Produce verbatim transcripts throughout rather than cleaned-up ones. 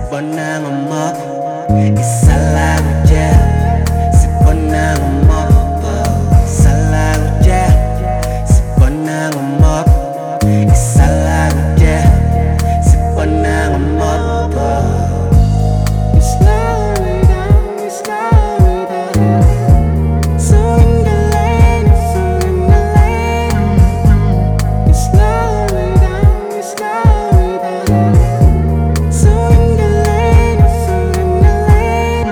Sipona ngomop Isalah uja Sipona ngomop Isalah uja Sipona ngomop Isalah uja Sipona ngomop We slow it down, we slow it down So in the lane, so in the lane We slow it down, we slow it down So in the lane, so in the lane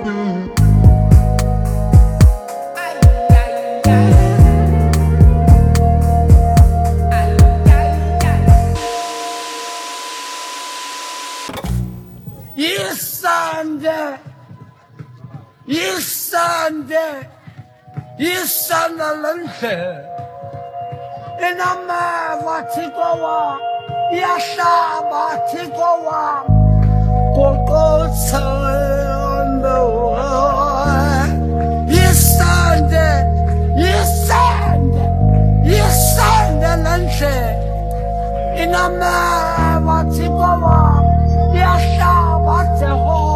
Ay, ay, ay Ay, ay, ay Isande, Isande, Isande lente. Inama vatikowa, Yasha vatikowa, Koko tsando. Isande, Isande, Isande lente. Inama vatikowa, Yasha vatikowa.